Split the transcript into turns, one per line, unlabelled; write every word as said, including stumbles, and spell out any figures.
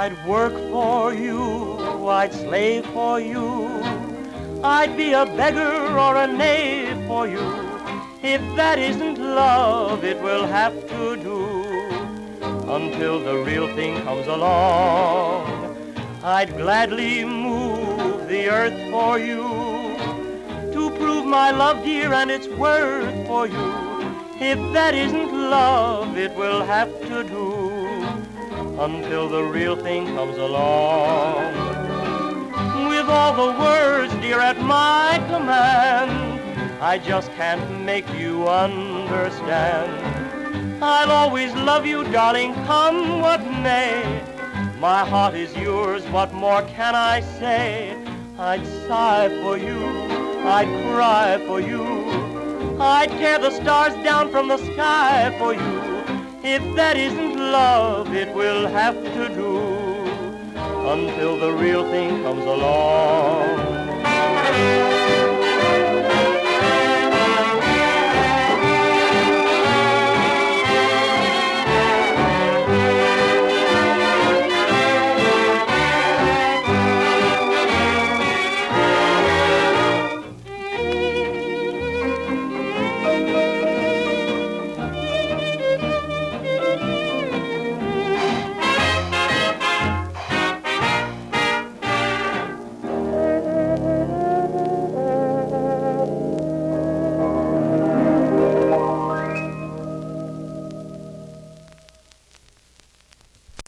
I'd work for you, I'd slave for you, I'd be a beggar or a knave for you. If that isn't love, it will have to do until the real thing comes along. I'd gladly move the earth for you to prove my love, dear, and its worth for you. If that isn't love, it will have to do until the real thing comes along. With all the words, dear, at my command, I just can't make you understand. I'll always love you, darling, come what may. My heart is yours, what more can I say? I'd sigh for you, I'd cry for you, I'd tear the stars down from the sky for you. If that isn't love, it will have to do until the real thing comes along.